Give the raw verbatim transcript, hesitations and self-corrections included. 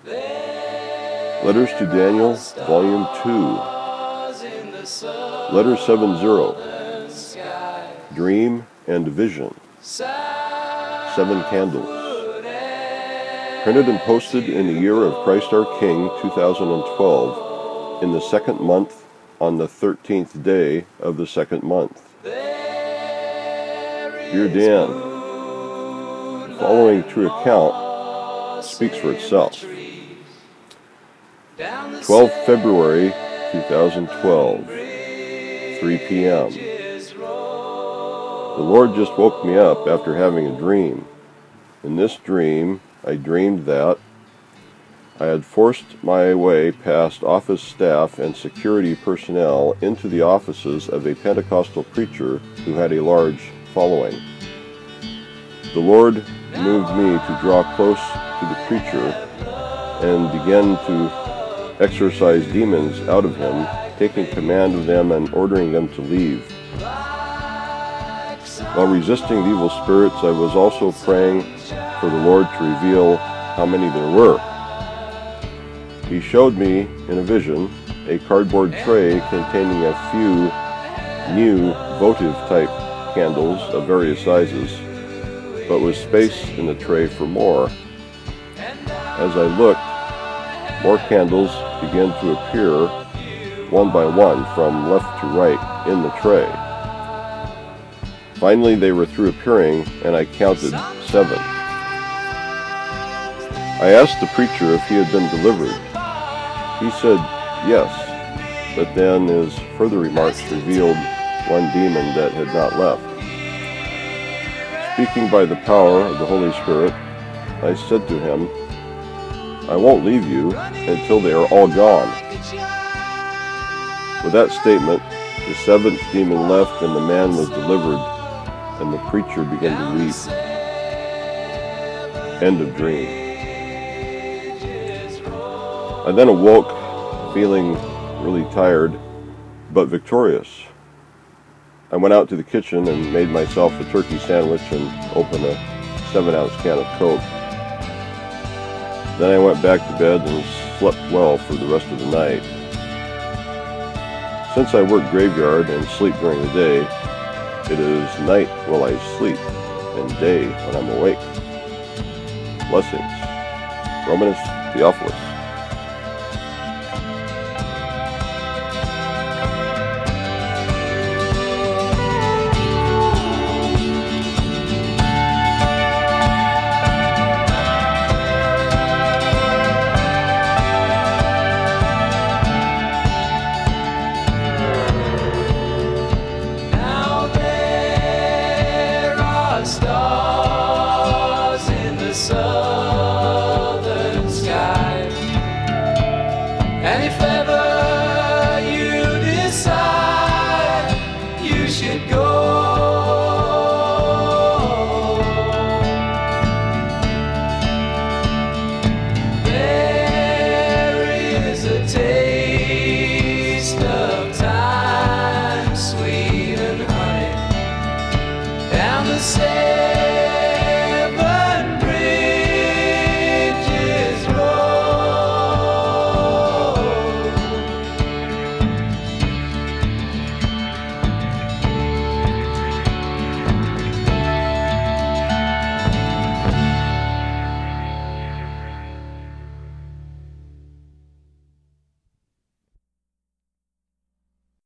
Letters to Daniel, Volume two. Letter seven zero. Dream and Vision. Seven Candles. Printed and posted in the year of Christ our King, two thousand twelve, in the second month, on the thirteenth day of the second month. Dear Dan, the following true account speaks for itself. twelfth February two thousand twelve, three p m The Lord just woke me up after having a dream. In this dream, I dreamed that I had forced my way past office staff and security personnel into the offices of a Pentecostal preacher who had a large following. The Lord moved me to draw close to the preacher and began to exorcise demons out of him, taking command of them and ordering them to leave. While resisting the evil spirits, I was also praying for the Lord to reveal how many there were. He showed me in a vision a cardboard tray containing a few new votive-type candles of various sizes, but with space in the tray for more. As I looked, more candles began to appear one by one from left to right in the tray. Finally, they were through appearing, and I counted seven. I asked the preacher if he had been delivered. He said yes, but then his further remarks revealed one demon that had not left. Speaking by the power of the Holy Spirit, I said to him, I won't leave you until they are all gone. With that statement, the seventh demon left and the man was delivered, and the preacher began to weep. End of dream. I then awoke feeling really tired, but victorious. I went out to the kitchen and made myself a turkey sandwich and opened a seven ounce can of Coke. Then I went back to bed and slept well for the rest of the night. Since I work graveyard and sleep during the day, it is night while I sleep and day when I'm awake. Blessings. Romanus Theophilus.